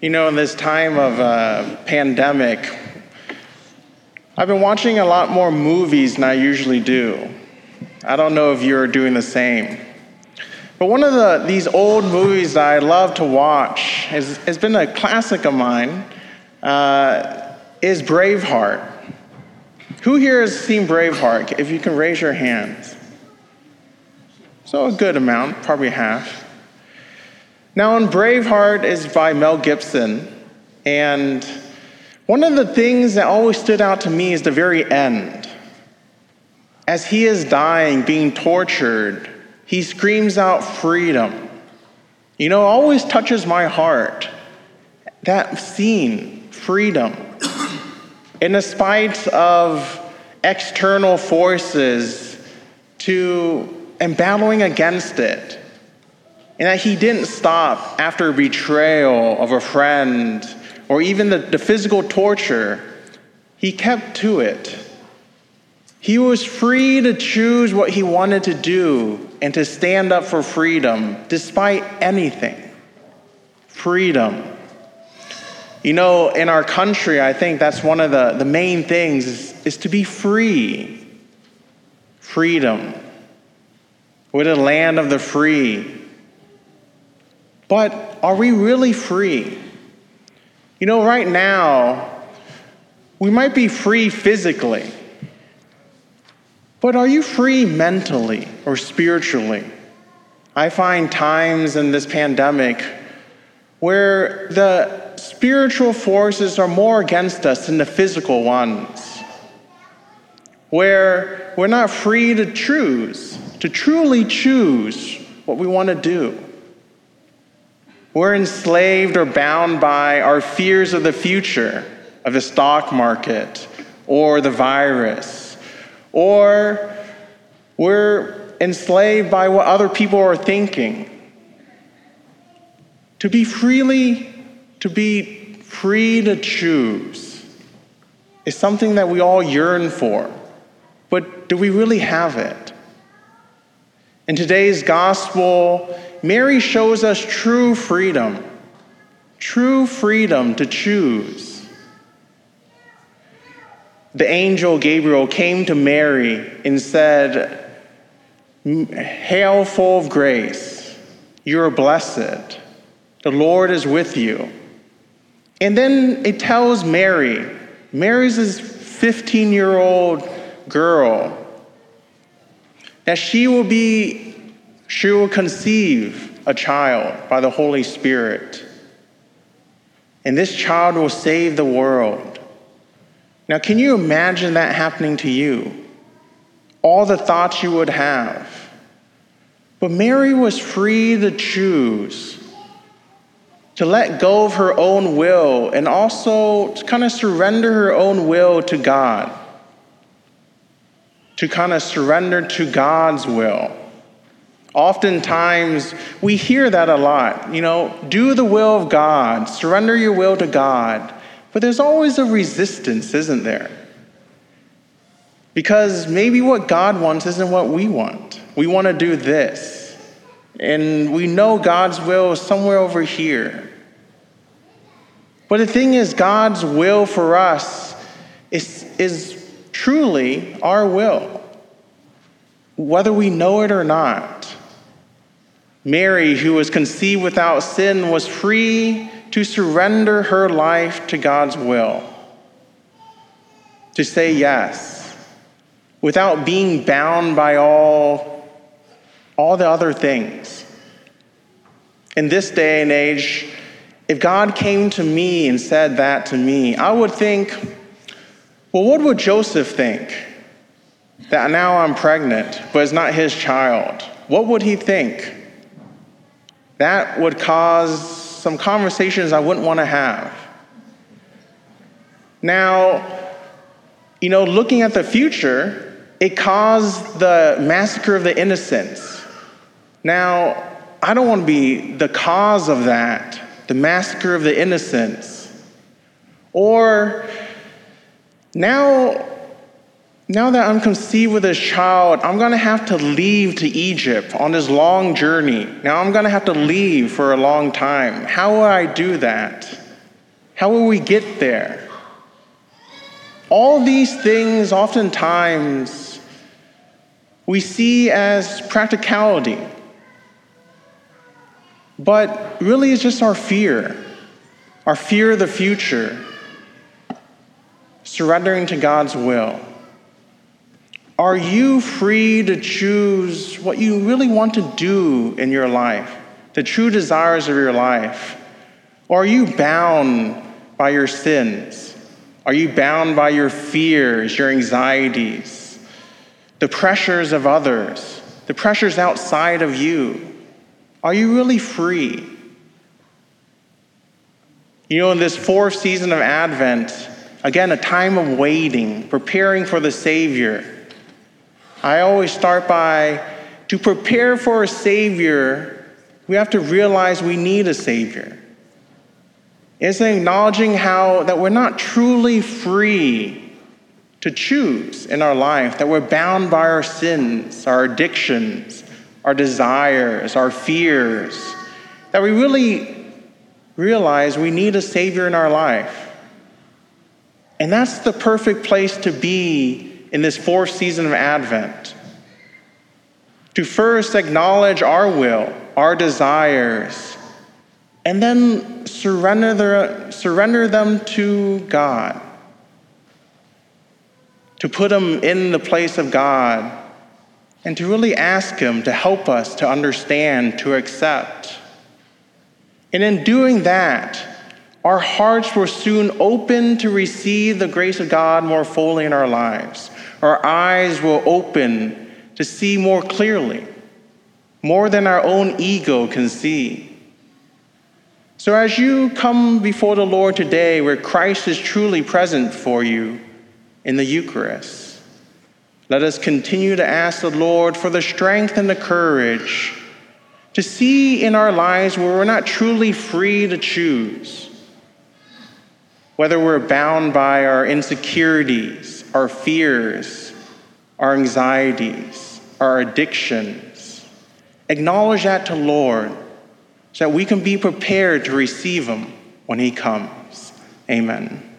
In this time of pandemic, I've been watching a lot more movies than I usually do. I don't know if you're doing the same. But one of these old movies that I love to watch has been a classic of mine, is Braveheart. Who here has seen Braveheart? If you can raise your hands. So a good amount, probably half. Now, in Braveheart is by Mel Gibson, and one of the things that always stood out to me is the very end. As he is dying, being tortured, he screams out freedom. It always touches my heart. That scene, freedom. And despite of external forces and battling against it, and that he didn't stop after betrayal of a friend or even the physical torture. He kept to it. He was free to choose what he wanted to do and to stand up for freedom despite anything. Freedom. In our country, I think that's one of the main things is to be free. Freedom. We're the land of the free. But are we really free? Right now, we might be free physically, but are you free mentally or spiritually? I find times in this pandemic where the spiritual forces are more against us than the physical ones, where we're not free to truly choose what we want to do. We're enslaved or bound by our fears of the future, of the stock market, or the virus. Or we're enslaved by what other people are thinking. To be free to choose is something that we all yearn for. But do we really have it? In today's gospel, Mary shows us true freedom to choose. The angel Gabriel came to Mary and said, "Hail, full of grace, you are blessed. The Lord is with you." And then it tells Mary's this 15-year-old girl, that she will conceive a child by the Holy Spirit. And this child will save the world. Now, can you imagine that happening to you? All the thoughts you would have. But Mary was free to choose, to let go of her own will, and also to kind of surrender her own will to God. To kind of surrender to God's will. Oftentimes, we hear that a lot. Do the will of God, surrender your will to God. But there's always a resistance, isn't there? Because maybe what God wants isn't what we want. We want to do this. And we know God's will is somewhere over here. But the thing is, God's will for us is truly our will, whether we know it or not. Mary, who was conceived without sin, was free to surrender her life to God's will, to say yes, without being bound by all the other things. In this day and age, if God came to me and said that to me, I would think, well, what would Joseph think? That now I'm pregnant, but it's not his child. What would he think? That would cause some conversations I wouldn't want to have. Now, looking at the future, it caused the massacre of the innocents. Now, I don't want to be the cause of that, the massacre of the innocents. Or now that I'm conceived with this child, I'm going to have to leave to Egypt on this long journey. Now I'm going to have to leave for a long time. How will I do that? How will we get there? All these things oftentimes we see as practicality, but really it's just our fear of the future, surrendering to God's will. Are you free to choose what you really want to do in your life, the true desires of your life? Or are you bound by your sins? Are you bound by your fears, your anxieties, the pressures of others, the pressures outside of you? Are you really free? In this fourth season of Advent, again, a time of waiting, preparing for the Savior. I always start to prepare for a Savior, we have to realize we need a Savior. It's acknowledging that we're not truly free to choose in our life, that we're bound by our sins, our addictions, our desires, our fears, that we really realize we need a Savior in our life. And that's the perfect place to be in this fourth season of Advent. To first acknowledge our will, our desires, and then surrender them to God. To put them in the place of God, and to really ask Him to help us to understand, to accept. And in doing that, our hearts will soon open to receive the grace of God more fully in our lives. Our eyes will open to see more clearly, more than our own ego can see. So as you come before the Lord today, where Christ is truly present for you in the Eucharist, let us continue to ask the Lord for the strength and the courage to see in our lives where we're not truly free to choose, whether we're bound by our insecurities, our fears, our anxieties, our addictions. Acknowledge that to the Lord so that we can be prepared to receive Him when He comes. Amen.